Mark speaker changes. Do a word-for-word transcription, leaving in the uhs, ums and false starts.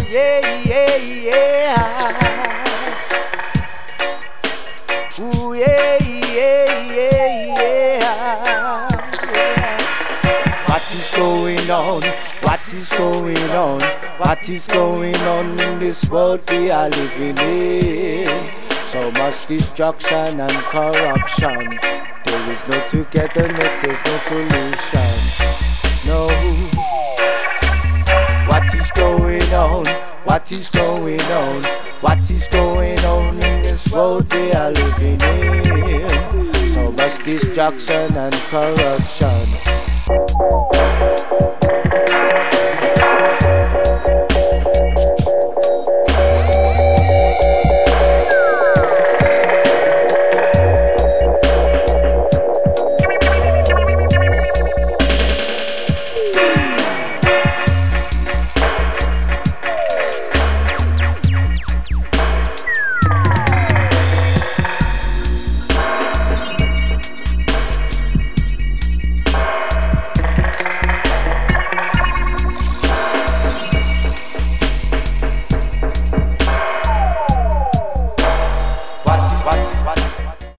Speaker 1: yeah, yeah, yeah. Ooh, yeah, yeah, yeah, yeah. What is going on? What is going on? What is going on in this world we are living in? So much destruction and corruption. There is no togetherness, there's no solution. No. What is going on? What is going on? What is going on in this world we are living in? So much destruction and corruption.